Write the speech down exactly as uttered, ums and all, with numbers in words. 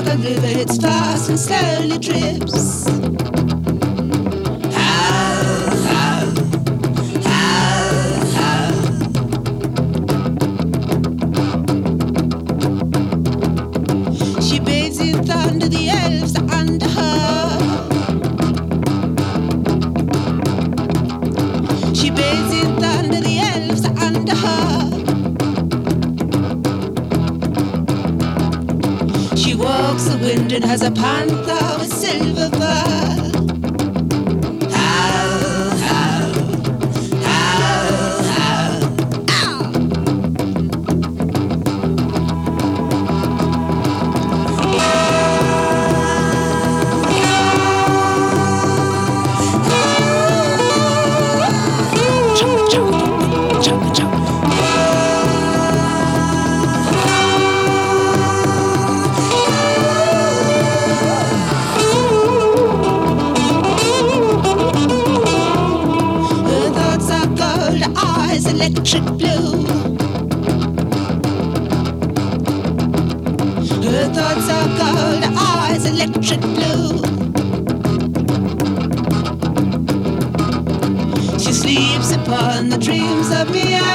like a river, it's fast and slowly drips. How, how, how, how. She bathes in thunder, the elves are under her. She bathes in thunder, the elves are under her. She walks the wind and has a panther with silver fur. How, how, how, how. Ow! Chugga, chugga, chugga, chugga. Electric blue. Her thoughts are gold, her eyes electric blue. She sleeps upon the dreams of me.